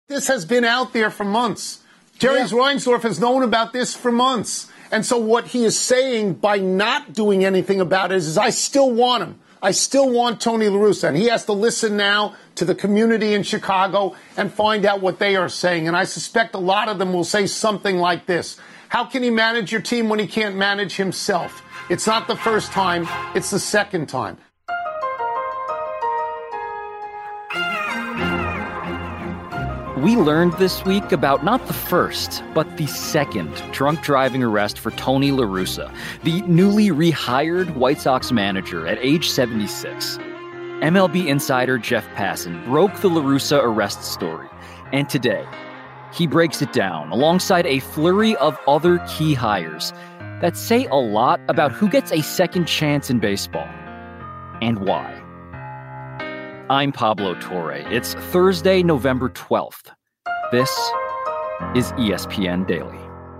This has been out there for months. Jerry Reinsdorf has known about this for months. And so what he is saying by not doing anything about it is I still want him. I still want Tony La Russa. And he has to listen now to the community in Chicago and find out what they are saying. And I suspect a lot of them will say something like this. How can he manage your team when he can't manage himself? It's not the first time. It's the second time. We learned this week about not the first, but the second drunk driving arrest for Tony La Russa, the newly rehired White Sox manager at age 76. MLB insider Jeff Passan broke the La Russa arrest story, and today he breaks it down alongside a flurry of other key hires that say a lot about who gets a second chance in baseball and why. I'm Pablo Torre. It's Thursday, November 12th. This is ESPN Daily.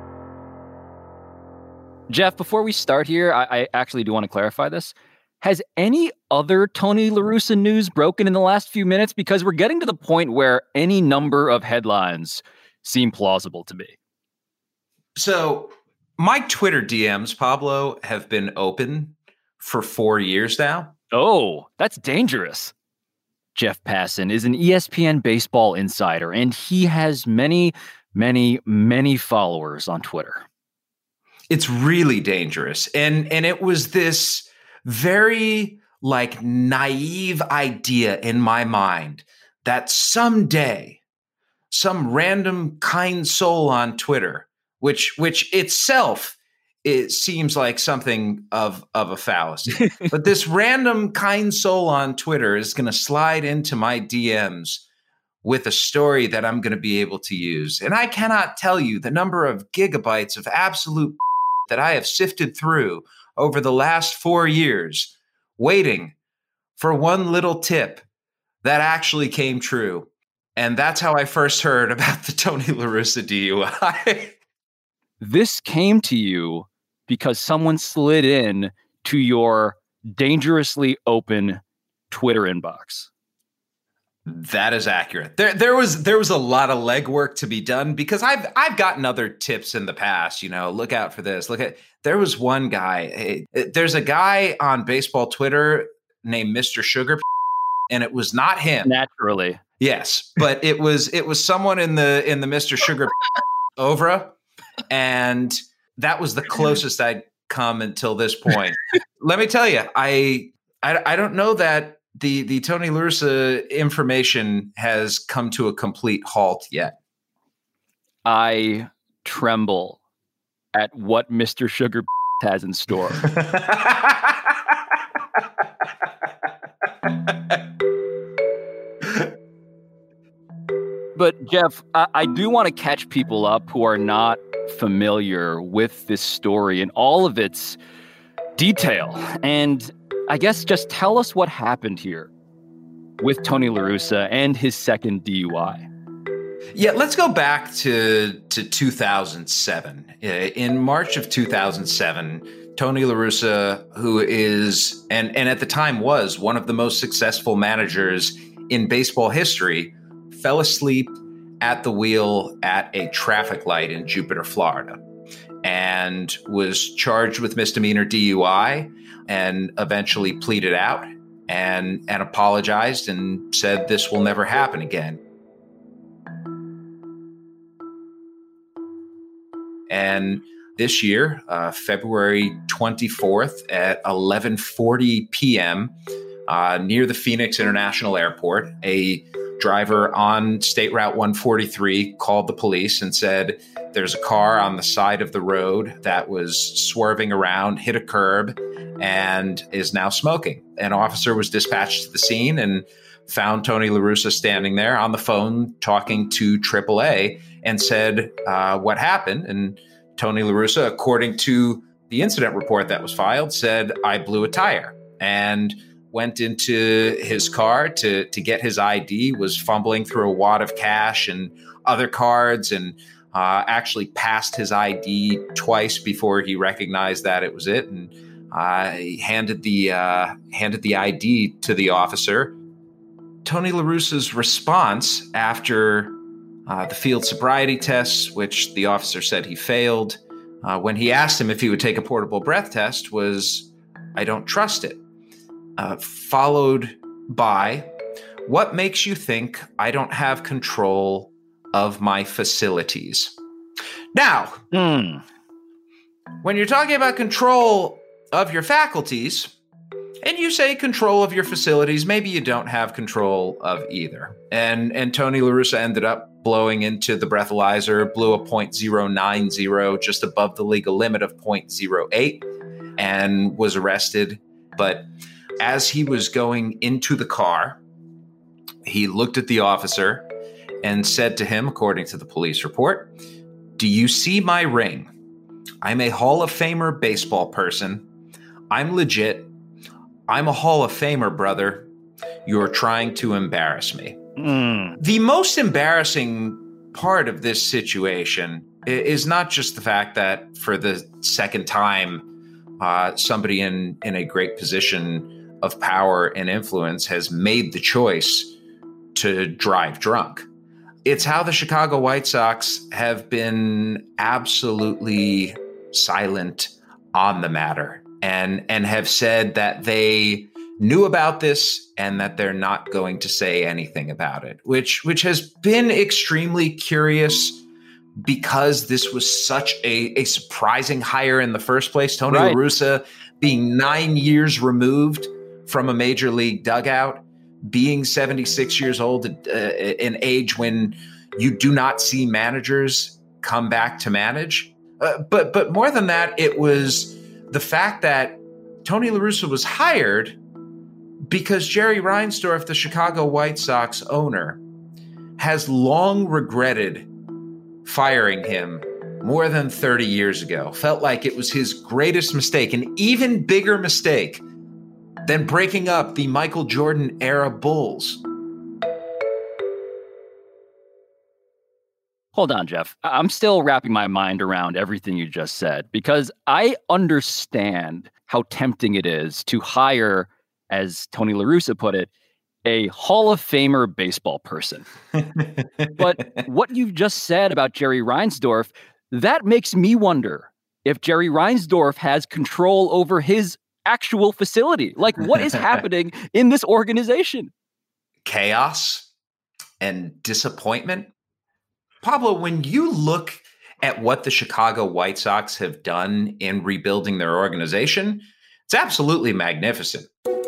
Jeff, before we start here, I actually do want to clarify this. Has any other Tony La Russa news broken in the last few minutes? Because we're getting to the point where any number of headlines seem plausible to me. So my Twitter DMs, Pablo, have been open for 4 years now. Oh, that's dangerous. Jeff Passan is an ESPN baseball insider, and he has many, many, many followers on Twitter. It's really dangerous. And it was this very naive idea in my mind that someday some random kind soul on Twitter, which itself it seems like something of a fallacy. But this random kind soul on Twitter is going to slide into my DMs with a story that I'm going to be able to use. And I cannot tell you the number of gigabytes of absolute that I have sifted through over the last 4 years, waiting for one little tip that actually came true. And that's how I first heard about the Tony La Russa DUI. This came to you because someone slid in to your dangerously open Twitter inbox. That is accurate. There was a lot of legwork to be done because I've gotten other tips in the past. You know, look out for this. There was one guy. There's a guy on baseball Twitter named Mr. Sugar, and it was not him. Naturally, yes, but it was someone in the Mr. Sugar Ovra, and that was the closest I'd come until this point. Let me tell you, I don't know that the Tony La Russa information has come to a complete halt yet. I tremble at what Mr. Sugar has in store. But Jeff, I do want to catch people up who are not familiar with this story and all of its detail. And I guess just tell us what happened here with Tony La Russa and his second DUI. Yeah, let's go back to 2007. In March of 2007, Tony La Russa, who is, and at the time was, one of the most successful managers in baseball history, fell asleep at the wheel at a traffic light in Jupiter, Florida, and was charged with misdemeanor DUI and eventually pleaded out and apologized and said this will never happen again. And this year, February 24th at 11:40 p.m., near the Phoenix International Airport, a driver on State Route 143 called the police and said there's a car on the side of the road that was swerving around, hit a curb, and is now smoking. An officer was dispatched to the scene and found Tony La Russa standing there on the phone talking to AAA and said what happened. And Tony La Russa, according to the incident report that was filed, said, I blew a tire, and went into his car to get his ID, was fumbling through a wad of cash and other cards, and actually passed his ID twice before he recognized that it was it. And he handed the ID to the officer. Tony La Russa's response after the field sobriety tests, which the officer said he failed. When he asked him if he would take a portable breath test, was, "I don't trust it." Followed by, "What makes you think I don't have control of my facilities?" Now, when you're talking about control of your faculties, and you say control of your facilities, maybe you don't have control of either. And Tony La Russa ended up blowing into the breathalyzer, blew a .090, just above the legal limit of .08, and was arrested. But as he was going into the car, he looked at the officer and said to him, according to the police report, "Do you see my ring? I'm a Hall of Famer baseball person. I'm legit. I'm a Hall of Famer, brother. You're trying to embarrass me." The most embarrassing part of this situation is not just the fact that for the second time, somebody in a great position of power and influence has made the choice to drive drunk. It's how the Chicago White Sox have been absolutely silent on the matter and have said that they knew about this and that they're not going to say anything about it, which has been extremely curious because this was such a surprising hire in the first place. Tony La Russa being 9 years removed from a major league dugout, being 76 years old, an age when you do not see managers come back to manage. But more than that, it was the fact that Tony La Russa was hired because Jerry Reinsdorf, the Chicago White Sox owner, has long regretted firing him more than 30 years ago. Felt like it was his greatest mistake, an even bigger mistake than breaking up the Michael Jordan era Bulls. Hold on, Jeff. I'm still wrapping my mind around everything you just said, because I understand how tempting it is to hire, as Tony La Russa put it, a Hall of Famer baseball person. But what you've just said about Jerry Reinsdorf, that makes me wonder if Jerry Reinsdorf has control over his actual facility. Like, what is happening in this organization? Chaos and disappointment. Pablo, when you look at what the Chicago White Sox have done in rebuilding their organization, it's absolutely magnificent.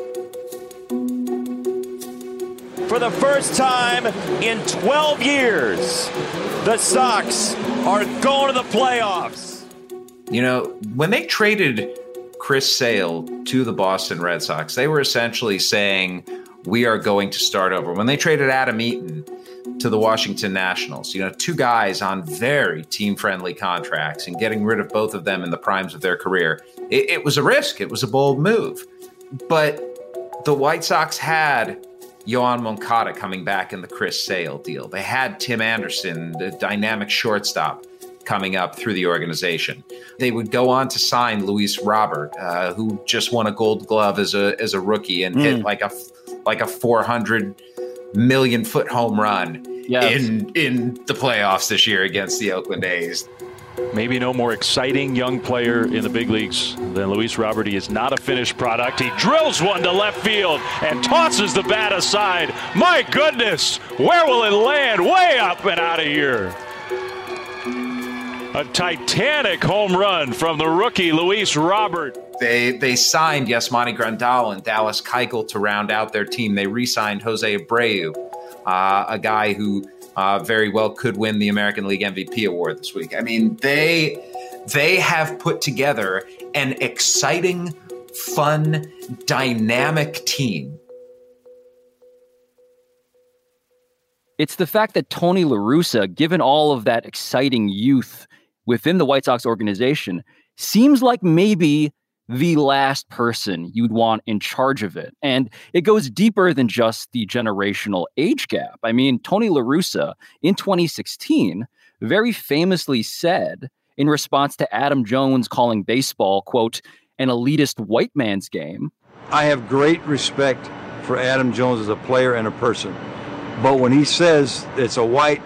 For the first time in 12 years, the Sox are going to the playoffs. You know, when they traded Chris Sale to the Boston Red Sox, they were essentially saying, we are going to start over. When they traded Adam Eaton to the Washington Nationals, you know, two guys on very team-friendly contracts, and getting rid of both of them in the primes of their career, it was a risk. It was a bold move. But the White Sox had Yoan Moncada coming back in the Chris Sale deal. They had Tim Anderson, the dynamic shortstop, coming up through the organization. They would go on to sign Luis Robert, who just won a Gold Glove as a rookie and hit like a 400 million foot home run in the playoffs this year against the Oakland A's. Maybe no more exciting young player in the big leagues than Luis Robert. He is not a finished product. He drills one to left field and tosses the bat aside. My goodness, where will it land? Way up and out of here. A titanic home run from the rookie Luis Robert. They signed Yasmani Grandal and Dallas Keuchel to round out their team. They re-signed Jose Abreu, a guy who very well could win the American League MVP award this week. I mean, they have put together an exciting, fun, dynamic team. It's the fact that Tony La Russa, given all of that exciting youth within the White Sox organization, seems like maybe the last person you'd want in charge of it. And it goes deeper than just the generational age gap. I mean, Tony La Russa in 2016 very famously said, in response to Adam Jones calling baseball, quote, an elitist white man's game. I have great respect for Adam Jones as a player and a person. But when he says it's a white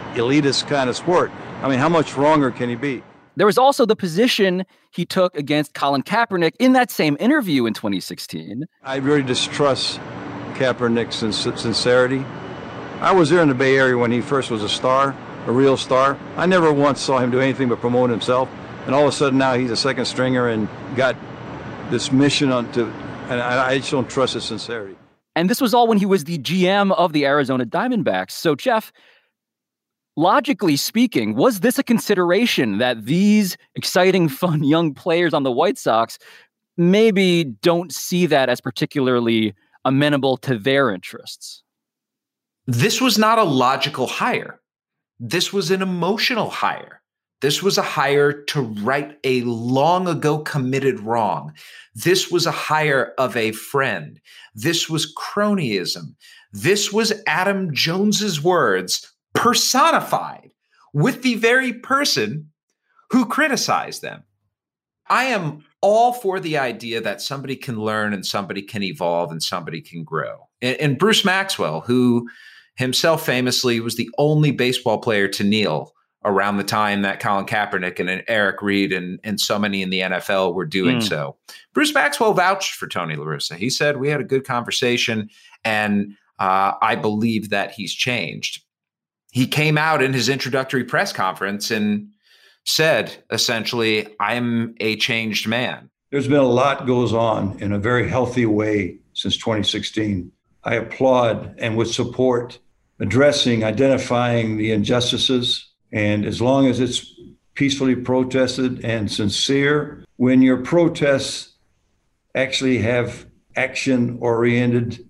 elitist kind of sport. I mean, how much wronger can he be? There was also the position he took against Colin Kaepernick in that same interview in 2016. I really distrust Kaepernick's sincerity. I was there in the Bay Area when he first was a star, a real star. I never once saw him do anything but promote himself. And all of a sudden now he's a second stringer and got this mission and I just don't trust his sincerity. And this was all when he was the GM of the Arizona Diamondbacks. So, Jeff, logically speaking, was this a consideration that these exciting, fun young players on the White Sox maybe don't see that as particularly amenable to their interests? This was not a logical hire. This was an emotional hire. This was a hire to right a long ago committed wrong. This was a hire of a friend. This was cronyism. This was Adam Jones's words personified with the very person who criticized them. I am all for the idea that somebody can learn and somebody can evolve and somebody can grow. And Bruce Maxwell, who himself famously was the only baseball player to kneel around the time that Colin Kaepernick and Eric Reed and so many in the NFL were doing so. Bruce Maxwell vouched for Tony La Russa. He said, we had a good conversation, and I believe that he's changed. He came out in his introductory press conference and said, essentially, I'm a changed man. There's been a lot goes on in a very healthy way since 2016. I applaud and would support identifying the injustices. And as long as it's peacefully protested and sincere, when your protests actually have action-oriented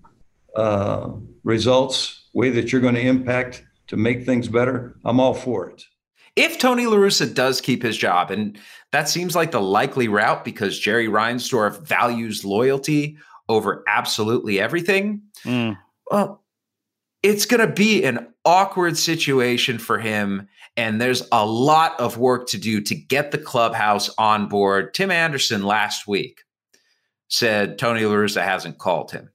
results, way that you're going to impact to make things better, I'm all for it. If Tony La Russa does keep his job, and that seems like the likely route because Jerry Reinsdorf values loyalty over absolutely everything, well, it's going to be an awkward situation for him, and there's a lot of work to do to get the clubhouse on board. Tim Anderson last week said Tony La Russa hasn't called him.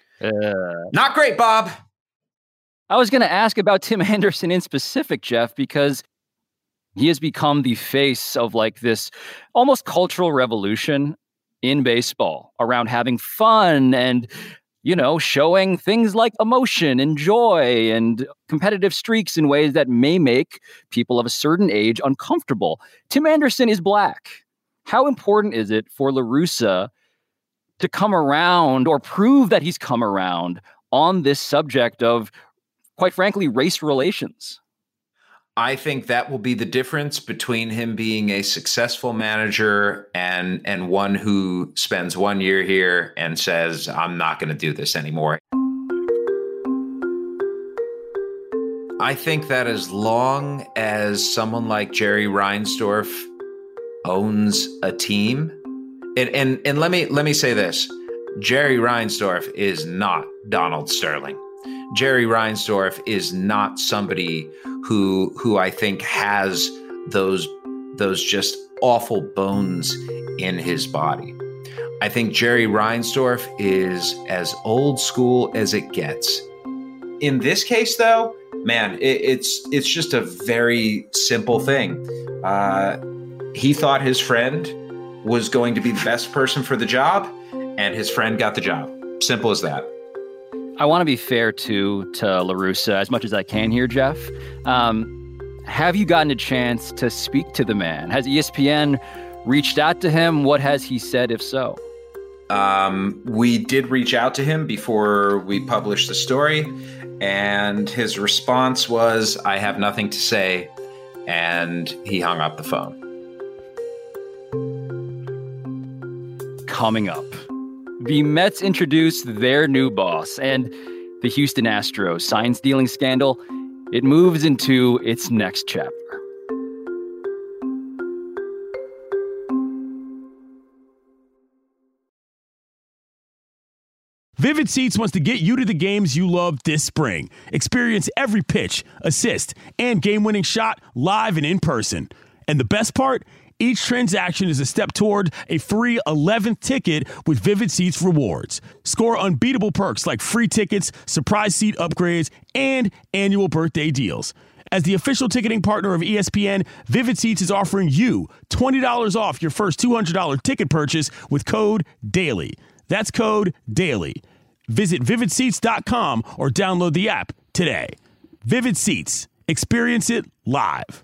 Not great, Bob. I was going to ask about Tim Anderson in specific, Jeff, because he has become the face of like this almost cultural revolution in baseball around having fun and, you know, showing things like emotion and joy and competitive streaks in ways that may make people of a certain age uncomfortable. Tim Anderson is black. How important is it for La Russa to come around or prove that he's come around on this subject of, quite frankly, race relations? I think that will be the difference between him being a successful manager and one who spends 1 year here and says, I'm not going to do this anymore. I think that as long as someone like Jerry Reinsdorf owns a team, and let me say this, Jerry Reinsdorf is not Donald Sterling. Jerry Reinsdorf is not somebody who I think has those just awful bones in his body. I think Jerry Reinsdorf is as old school as it gets. In this case, though, man, it's just a very simple thing. He thought his friend was going to be the best person for the job, and his friend got the job. Simple as that. I want to be fair to La Russa as much as I can here, Jeff. Have you gotten a chance to speak to the man? Has ESPN reached out to him? What has he said, if so? We did reach out to him before we published the story, and his response was, I have nothing to say, and he hung up the phone. Coming up, the Mets introduced their new boss, and the Houston Astros sign-stealing scandal, it moves into its next chapter. Vivid Seats wants to get you to the games you love this spring. Experience every pitch, assist, and game-winning shot live and in person. And the best part? Each transaction is a step toward a free 11th ticket with Vivid Seats rewards. Score unbeatable perks like free tickets, surprise seat upgrades, and annual birthday deals. As the official ticketing partner of ESPN, Vivid Seats is offering you $20 off your first $200 ticket purchase with code DAILY. That's code DAILY. Visit vividseats.com or download the app today. Vivid Seats. Experience it live.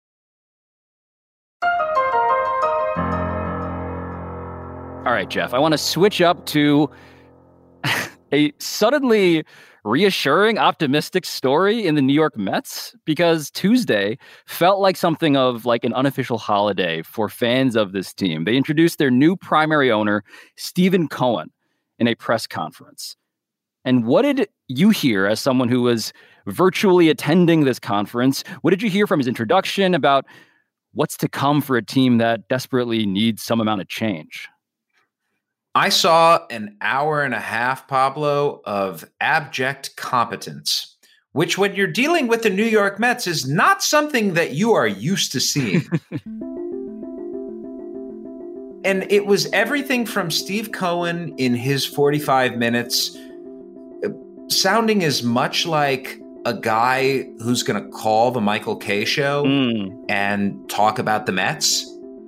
All right, Jeff, I want to switch up to a suddenly reassuring, optimistic story in the New York Mets, because Tuesday felt like something of like an unofficial holiday for fans of this team. They introduced their new primary owner, Stephen Cohen, in a press conference. And what did you hear as someone who was virtually attending this conference? What did you hear from his introduction about what's to come for a team that desperately needs some amount of change? I saw an hour and a half, Pablo, of abject competence, which when you're dealing with the New York Mets is not something that you are used to seeing. And it was everything from Steve Cohen in his 45 minutes, sounding as much like a guy who's going to call the Michael Kay show and talk about the Mets.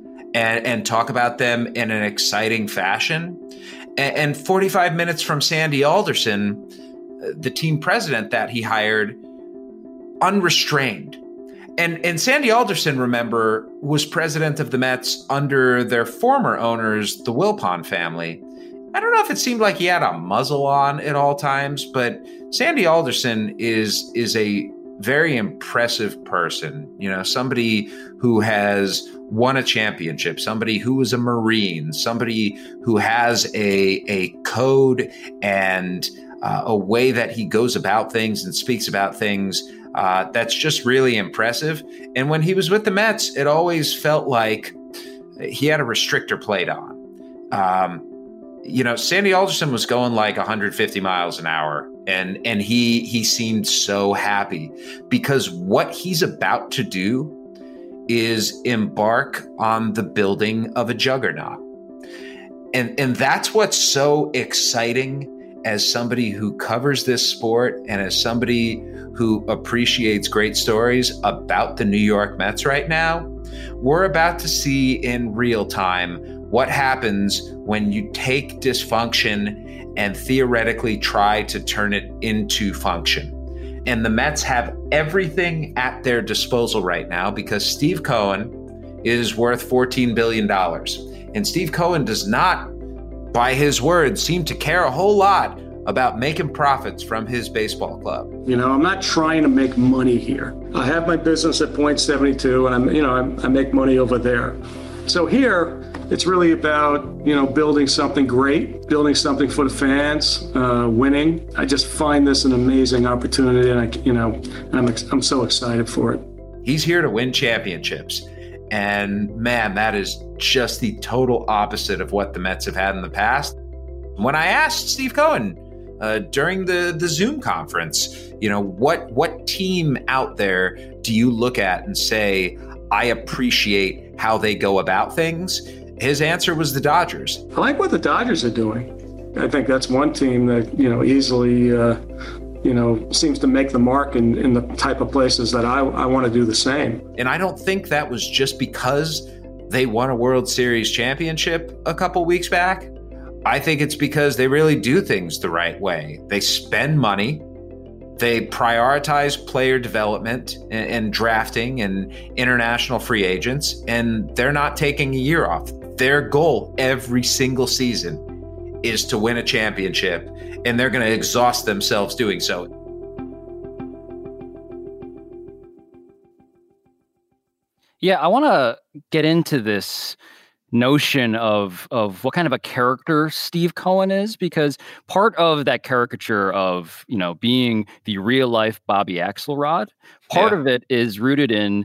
And talk about them in an exciting fashion. And 45 minutes from Sandy Alderson, the team president that he hired, unrestrained. And Sandy Alderson, remember, was president of the Mets under their former owners, the Wilpon family. I don't know if it seemed like he had a muzzle on at all times, but Sandy Alderson is a very impressive person, somebody who has won a championship, somebody who was a Marine, somebody who has a code and a way that he goes about things and speaks about things that's just really impressive. And when he was with the Mets, it always felt like he had a restrictor plate on. Sandy Alderson was going like 150 miles an hour, and he seemed so happy because what he's about to do is embark on the building of a juggernaut. And that's what's so exciting as somebody who covers this sport and as somebody who appreciates great stories about the New York Mets right now. We're about to see in real time what happens when you take dysfunction and theoretically try to turn it into function. And the Mets have everything at their disposal right now because Steve Cohen is worth $14 billion. And Steve Cohen does not, by his words, seem to care a whole lot about making profits from his baseball club. I'm not trying to make money here. I have my business at Point 72 and I make money over there. So here, it's really about, building something great, building something for the fans, winning. I just find this an amazing opportunity, and I'm so excited for it. He's here to win championships. And man, that is just the total opposite of what the Mets have had in the past. When I asked Steve Cohen during the Zoom conference, what team out there do you look at and say, I appreciate how they go about things? His answer was the Dodgers. I like what the Dodgers are doing. I think that's one team that, easily, seems to make the mark in the type of places that I want to do the same. And I don't think that was just because they won a World Series championship a couple weeks back. I think it's because they really do things the right way. They spend money. They prioritize player development and drafting and international free agents, and they're not taking a year off. Their goal every single season is to win a championship, and they're going to exhaust themselves doing so. Yeah, I want to get into this notion of what kind of a character Steve Cohen is, because part of that caricature of, being the real life Bobby Axelrod, part of it is rooted in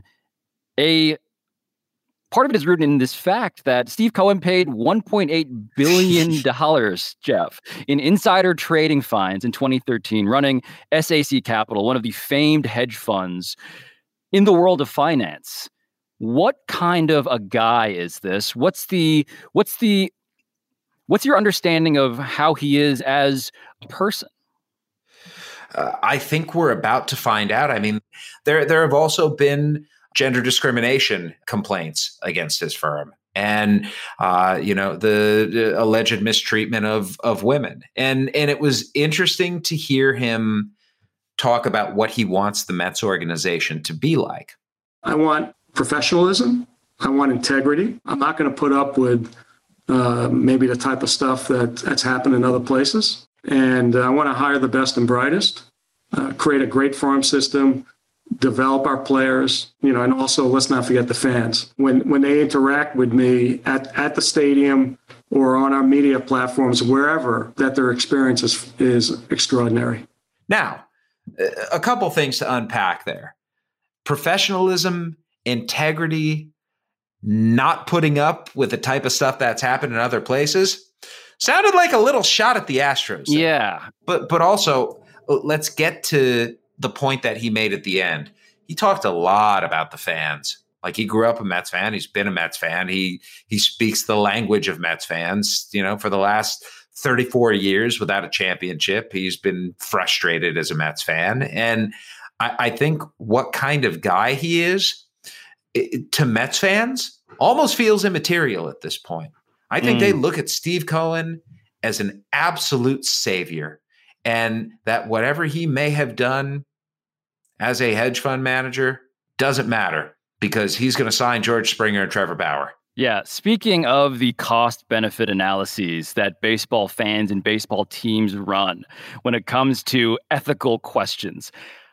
this fact that Steve Cohen paid $1.8 billion, Jeff, in insider trading fines in 2013, running SAC Capital, one of the famed hedge funds in the world of finance. What kind of a guy is this? What's your understanding of how he is as a person? I think we're about to find out. I mean, there have also been gender discrimination complaints against his firm, and the alleged mistreatment of women. And it was interesting to hear him talk about what he wants the Mets organization to be like. I want professionalism. I want integrity. I'm not going to put up with maybe the type of stuff that's happened in other places. And I want to hire the best and brightest, create a great farm system, develop our players, and also let's not forget the fans. When they interact with me at the stadium or on our media platforms, wherever, that their experience is extraordinary. Now, a couple things to unpack there. Professionalism, integrity, not putting up with the type of stuff that's happened in other places sounded like a little shot at the Astros. Yeah. But also, let's get to the point that he made at the end. He talked a lot about the fans. Like, he grew up a Mets fan. He's been a Mets fan. He speaks the language of Mets fans. For the last 34 years without a championship, he's been frustrated as a Mets fan. And I think what kind of guy he is to Mets fans almost feels immaterial at this point. I think they look at Steve Cohen as an absolute savior, and that whatever he may have done as a hedge fund manager doesn't matter because he's going to sign George Springer and Trevor Bauer. Yeah, speaking of the cost-benefit analyses that baseball fans and baseball teams run when it comes to ethical questions,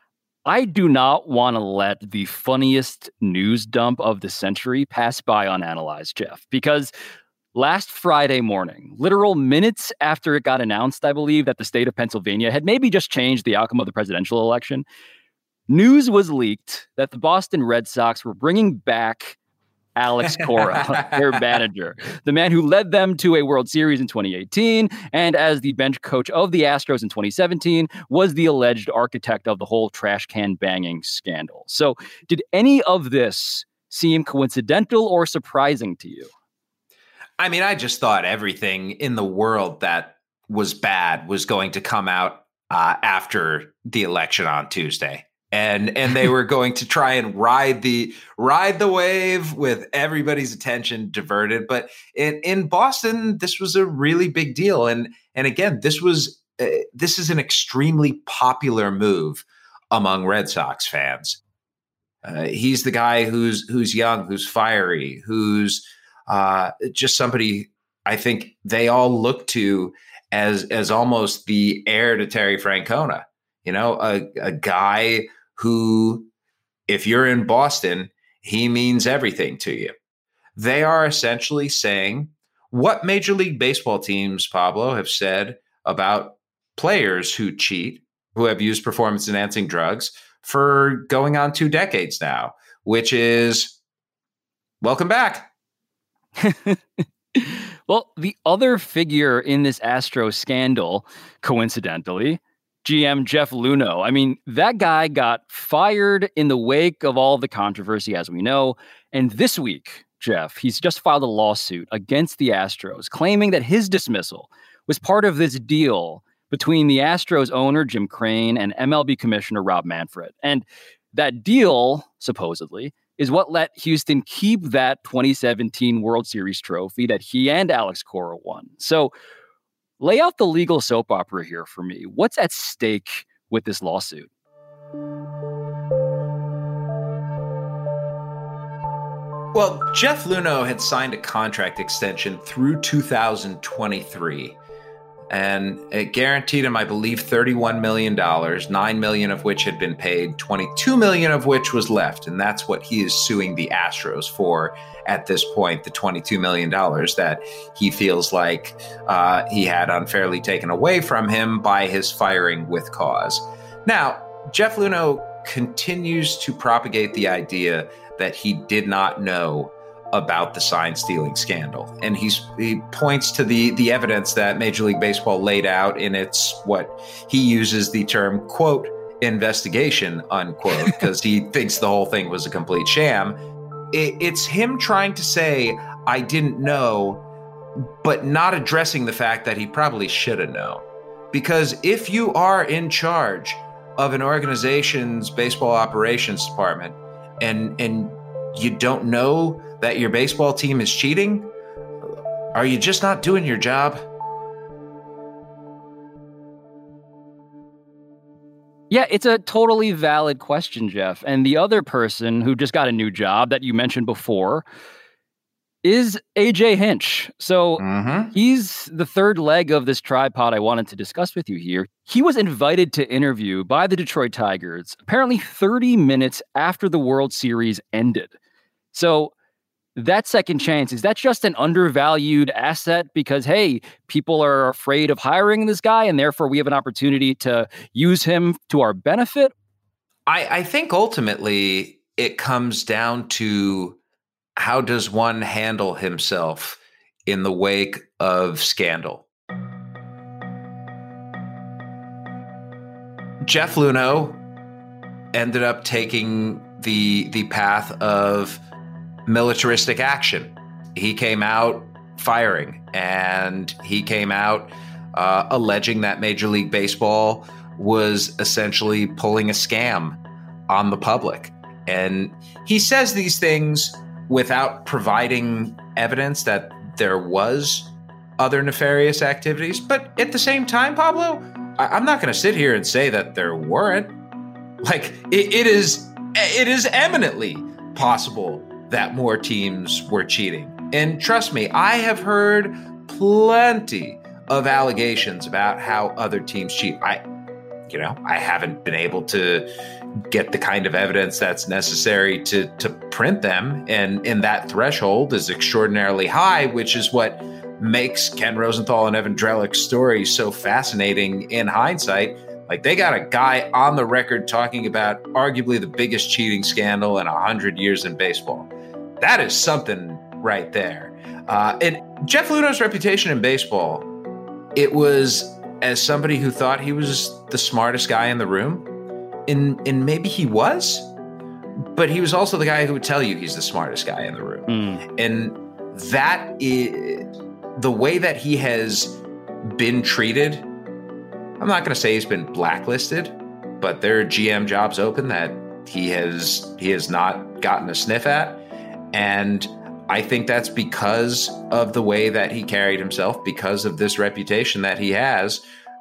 I do not want to let the funniest news dump of the century pass by unanalyzed, Jeff, because last Friday morning, literal minutes after it got announced, I believe, that the state of Pennsylvania had maybe just changed the outcome of the presidential election, news was leaked that the Boston Red Sox were bringing back Alex Cora, their manager, the man who led them to a World Series in 2018, and as the bench coach of the Astros in 2017, was the alleged architect of the whole trash can banging scandal. So did any of this seem coincidental or surprising to you? I mean, I just thought everything in the world that was bad was going to come out after the election on Tuesday. And they were going to try and ride the wave with everybody's attention diverted. But in Boston, this was a really big deal. And again, this is an extremely popular move among Red Sox fans. He's the guy who's young, who's fiery, who's just somebody I think they all look to as almost the heir to Terry Francona. A guy who, if you're in Boston, he means everything to you. They are essentially saying what Major League Baseball teams, Pablo, have said about players who cheat, who have used performance-enhancing drugs for going on 2 decades now, which is welcome back. Well, the other figure in this Astros scandal, coincidentally, GM Jeff Luhnow. I mean, that guy got fired in the wake of all the controversy, as we know. And this week, Jeff, he's just filed a lawsuit against the Astros, claiming that his dismissal was part of this deal between the Astros owner, Jim Crane, and MLB Commissioner Rob Manfred. And that deal, supposedly, is what let Houston keep that 2017 World Series trophy that he and Alex Cora won. So lay out the legal soap opera here for me. What's at stake with this lawsuit? Well, Jeff Luhnow had signed a contract extension through 2023, and it guaranteed him, I believe, $31 million, $9 million of which had been paid, $22 million of which was left. And that's what he is suing the Astros for at this point, the $22 million that he feels like he had unfairly taken away from him by his firing with cause. Now, Jeff Luhnow continues to propagate the idea that he did not know about the sign stealing scandal. And he points to the evidence that Major League Baseball laid out in its, what he uses the term, quote, investigation, unquote, because he thinks the whole thing was a complete sham. It's him trying to say, I didn't know, but not addressing the fact that he probably should have known. Because if you are in charge of an organization's baseball operations department and you don't know that your baseball team is cheating? Are you just not doing your job? Yeah, it's a totally valid question, Jeff. And the other person who just got a new job that you mentioned before is AJ Hinch. So he's the third leg of this tripod I wanted to discuss with you here. He was invited to interview by the Detroit Tigers apparently 30 minutes after the World Series ended. So that second chance, is that just an undervalued asset because, hey, people are afraid of hiring this guy and therefore we have an opportunity to use him to our benefit? I think ultimately it comes down to how does one handle himself in the wake of scandal? Jeff Luhnow ended up taking the path of militaristic action. He came out firing, and he came out alleging that Major League Baseball was essentially pulling a scam on the public. And he says these things without providing evidence that there was other nefarious activities. But at the same time, Pablo, I'm not going to sit here and say that there weren't. Like, it is eminently possible that more teams were cheating. And trust me, I have heard plenty of allegations about how other teams cheat. I haven't been able to get the kind of evidence that's necessary to print them. And that threshold is extraordinarily high, which is what makes Ken Rosenthal and Evan Drellick's story so fascinating in hindsight. Like, they got a guy on the record talking about arguably the biggest cheating scandal in 100 years in baseball. That is something right there. And Jeff Luhnow's reputation in baseball, it was as somebody who thought he was the smartest guy in the room. And maybe he was, but he was also the guy who would tell you he's the smartest guy in the room. And that is the way that he has been treated. I'm not going to say he's been blacklisted, but there are GM jobs open that he has not gotten a sniff at. And I think that's because of the way that he carried himself, because of this reputation that he has.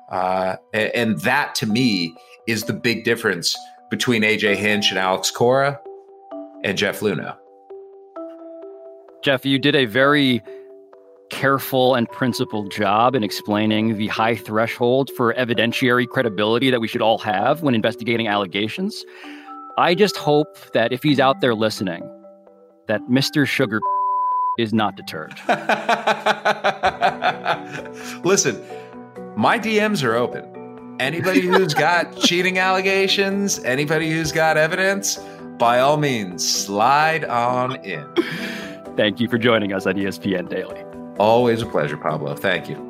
And that, to me, is the big difference between AJ Hinch and Alex Cora and Jeff Luhnow. Jeff, you did a very careful and principled job in explaining the high threshold for evidentiary credibility that we should all have when investigating allegations. I just hope that if he's out there listening, that Mr. Sugar is not deterred. Listen, my DMs are open. Anybody who's got cheating allegations, anybody who's got evidence, by all means, slide on in. Thank you for joining us on ESPN Daily. Always a pleasure, Pablo. Thank you.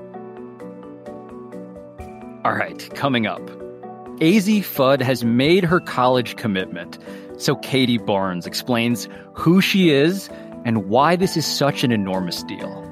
All right, coming up. Azzi Fudd has made her college commitment. So Katie Barnes explains who she is and why this is such an enormous deal.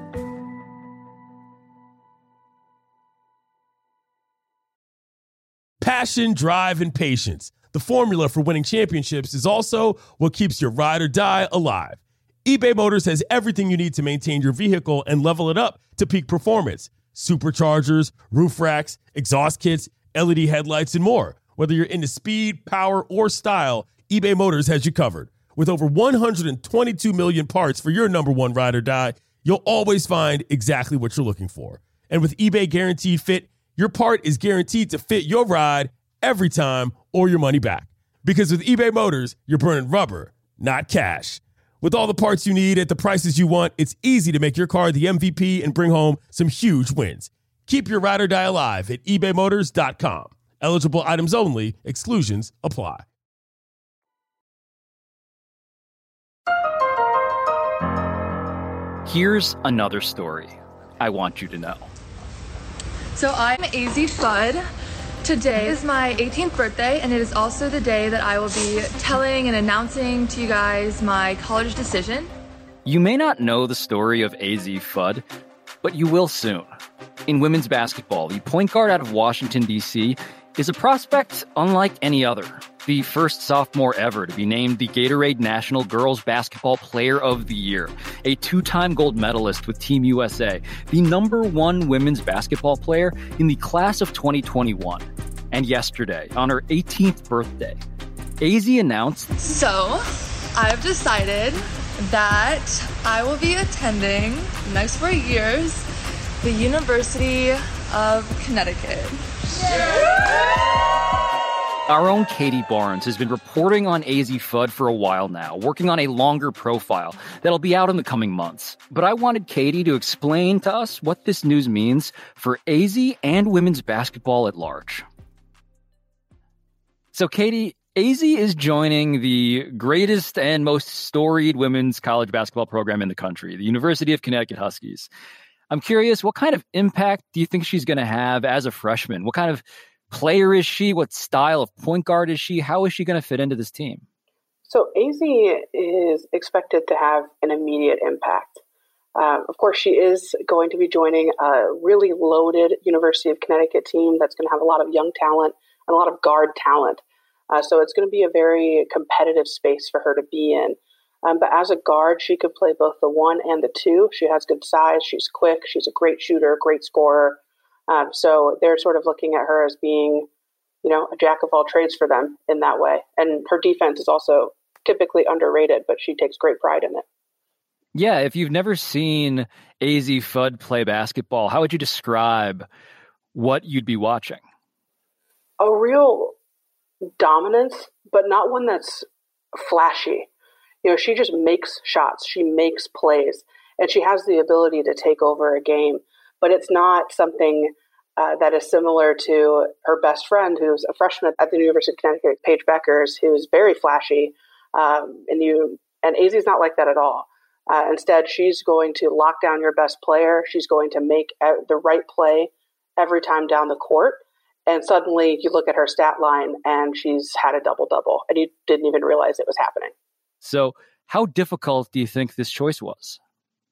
Passion, drive, and patience. The formula for winning championships is also what keeps your ride or die alive. eBay Motors has everything you need to maintain your vehicle and level it up to peak performance. Superchargers, roof racks, exhaust kits, LED headlights, and more. Whether you're into speed, power, or style, eBay Motors has you covered. With over 122 million parts for your number one ride or die, you'll always find exactly what you're looking for. And with eBay Guaranteed Fit, your part is guaranteed to fit your ride every time or your money back. Because with eBay Motors, you're burning rubber, not cash. With all the parts you need at the prices you want, it's easy to make your car the MVP and bring home some huge wins. Keep your ride or die alive at ebaymotors.com. Eligible items only. Exclusions apply. Here's another story I want you to know. So I'm Azzi Fudd. Today is my 18th birthday, and it is also the day that I will be telling and announcing to you guys my college decision. You may not know the story of Azzi Fudd, but you will soon. In women's basketball, the point guard out of Washington, D.C. is a prospect unlike any other. The first sophomore ever to be named the Gatorade National Girls Basketball Player of the Year, a two-time gold medalist with Team USA, the #1 women's basketball player in the class of 2021. And yesterday, on her 18th birthday, Azzi announced, So, I've decided that I will be attending the next 4 years the University of Connecticut. Our own Katie Barnes has been reporting on Azzi Fudd for a while now, working on a longer profile that'll be out in the coming months. But I wanted Katie to explain to us what this news means for Azzi and women's basketball at large. So, Katie, Azzi is joining the greatest and most storied women's college basketball program in the country, the University of Connecticut Huskies. I'm curious, what kind of impact do you think she's going to have as a freshman? What kind of player is she? What style of point guard is she? How is she going to fit into this team? So Azzi is expected to have an immediate impact. Of course, she is going to be joining a really loaded University of Connecticut team that's going to have a lot of young talent and a lot of guard talent. So it's going to be a very competitive space for her to be in. But as a guard, she could play both the 1 and the 2. She has good size. She's quick. She's a great shooter, great scorer. So they're sort of looking at her as being, a jack of all trades for them in that way. And her defense is also typically underrated, but she takes great pride in it. Yeah, if you've never seen Azzi Fudd play basketball, how would you describe what you'd be watching? A real dominance, but not one that's flashy. She just makes shots. She makes plays, and she has the ability to take over a game. But it's not something that is similar to her best friend, who's a freshman at the University of Connecticut, Paige Beckers, who's very flashy. And Azzi's not like that at all. Instead, she's going to lock down your best player. She's going to make the right play every time down the court. And suddenly you look at her stat line and she's had a double-double, and you didn't even realize it was happening. So how difficult do you think this choice was?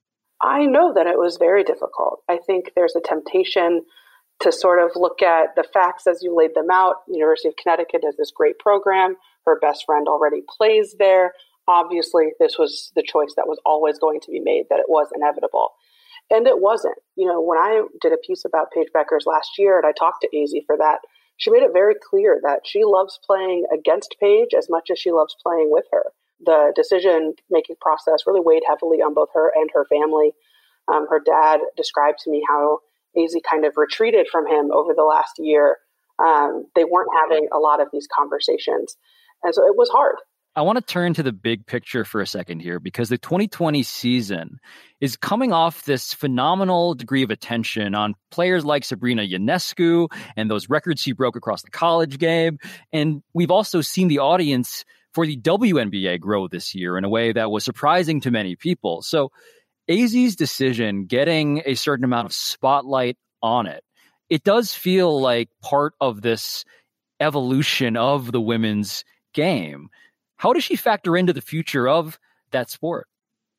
I know that it was very difficult. I think there's a temptation to sort of look at the facts as you laid them out. University of Connecticut has this great program. Her best friend already plays there. Obviously, this was the choice that was always going to be made, that it was inevitable. And it wasn't. When I did a piece about Paige Beckers last year, and I talked to Azzi for that, she made it very clear that she loves playing against Paige as much as she loves playing with her. The decision-making process really weighed heavily on both her and her family. Her dad described to me how Azzi kind of retreated from him over the last year. They weren't having a lot of these conversations. And so it was hard. I want to turn to the big picture for a second here, because the 2020 season is coming off this phenomenal degree of attention on players like Sabrina Ionescu and those records she broke across the college game. And we've also seen the audience for the WNBA grow this year in a way that was surprising to many people. So Azzi's decision, getting a certain amount of spotlight on it, it does feel like part of this evolution of the women's game. How does she factor into the future of that sport?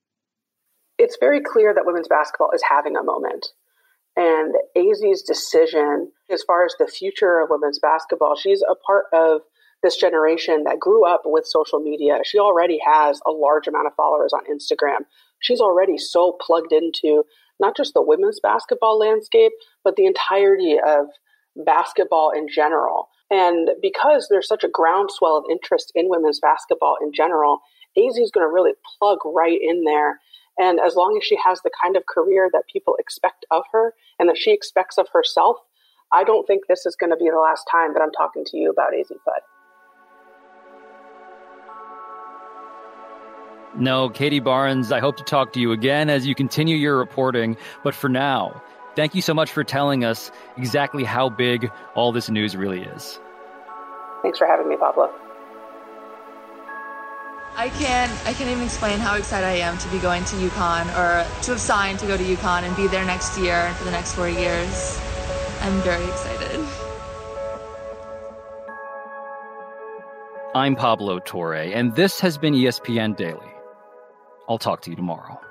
It's very clear that women's basketball is having a moment. And Azzi's decision, as far as the future of women's basketball, she's a part of this generation that grew up with social media. She already has a large amount of followers on Instagram. She's already so plugged into not just the women's basketball landscape, but the entirety of basketball in general. And because there's such a groundswell of interest in women's basketball in general, Azzi's going to really plug right in there. And as long as she has the kind of career that people expect of her and that she expects of herself, I don't think this is going to be the last time that I'm talking to you about Azzi Fudd. No, Katie Barnes, I hope to talk to you again as you continue your reporting. But for now, thank you so much for telling us exactly how big all this news really is. Thanks for having me, Pablo. I can't even explain how excited I am to be going to UConn, or to have signed to go to UConn and be there next year and for the next 4 years. I'm very excited. I'm Pablo Torre, and this has been ESPN Daily. I'll talk to you tomorrow.